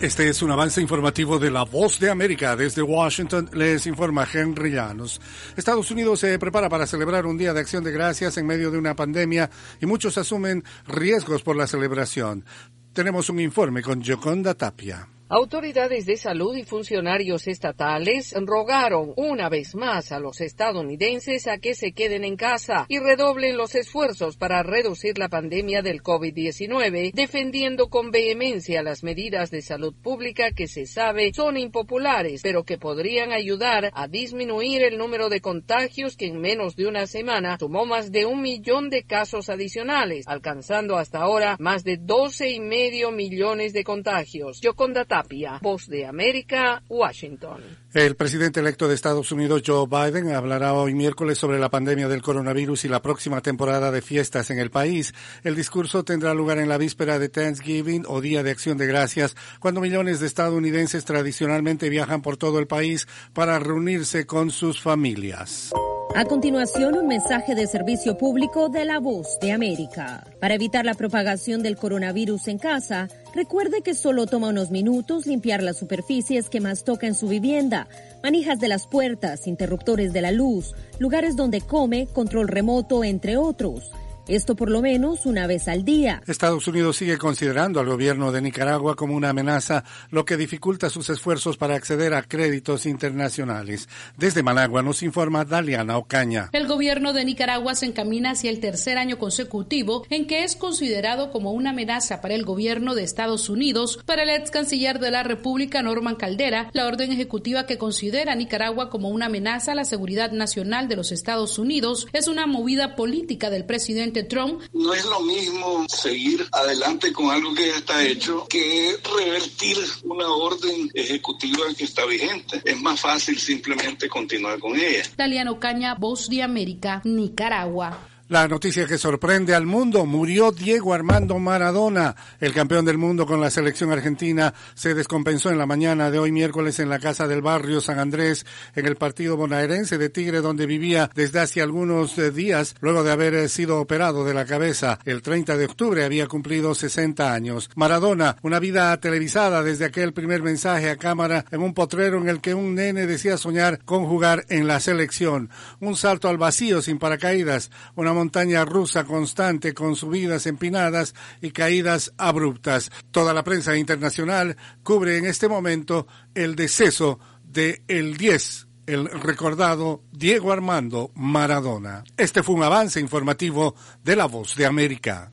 Este es un avance informativo de La Voz de América. Desde Washington les informa Henry Llanos. Estados Unidos se prepara para celebrar un Día de Acción de Gracias en medio de una pandemia y muchos asumen riesgos por la celebración. Tenemos un informe con Yoconda Tapia. Autoridades de salud y funcionarios estatales rogaron una vez más a los estadounidenses a que se queden en casa y redoblen los esfuerzos para reducir la pandemia del COVID-19, defendiendo con vehemencia las medidas de salud pública que se sabe son impopulares, pero que podrían ayudar a disminuir el número de contagios que en menos de una semana sumó más de 1 millón de casos adicionales, alcanzando hasta ahora más de 12,5 millones de contagios. Yoconda Tapia, Voz de América, Washington. El presidente electo de Estados Unidos, Joe Biden, hablará hoy miércoles sobre la pandemia del coronavirus y la próxima temporada de fiestas en el país. El discurso tendrá lugar en la víspera de Thanksgiving o Día de Acción de Gracias, cuando millones de estadounidenses tradicionalmente viajan por todo el país para reunirse con sus familias. A continuación, un mensaje de servicio público de La Voz de América. Para evitar la propagación del coronavirus en casa, recuerde que solo toma unos minutos limpiar las superficies que más toca en su vivienda, manijas de las puertas, interruptores de la luz, lugares donde come, control remoto, entre otros. Esto por lo menos una vez al día. Estados Unidos sigue considerando al gobierno de Nicaragua como una amenaza, lo que dificulta sus esfuerzos para acceder a créditos internacionales. Desde Managua nos informa Daliana Ocaña. El gobierno de Nicaragua se encamina hacia el tercer año consecutivo en que es considerado como una amenaza para el gobierno de Estados Unidos. Para el ex canciller de la República, Norman Caldera, la orden ejecutiva que considera a Nicaragua como una amenaza a la seguridad nacional de los Estados Unidos es una movida política del presidente Trump. No es lo mismo seguir adelante con algo que ya está hecho que revertir una orden ejecutiva que está vigente. Es más fácil simplemente continuar con ella. Daliana Ocaña, Voz de América, Nicaragua. La noticia que sorprende al mundo: murió Diego Armando Maradona. El campeón del mundo con la selección argentina se descompensó en la mañana de hoy miércoles en la casa del barrio San Andrés, en el partido bonaerense de Tigre, donde vivía desde hace algunos días, luego de haber sido operado de la cabeza. El 30 de octubre había cumplido 60 años. Maradona, una vida televisada desde aquel primer mensaje a cámara en un potrero en el que un nene decía soñar con jugar en la selección. Un salto al vacío sin paracaídas, una montaña rusa constante con subidas empinadas y caídas abruptas. Toda la prensa internacional cubre en este momento el deceso de el 10, el recordado Diego Armando Maradona. Este fue un avance informativo de La Voz de América.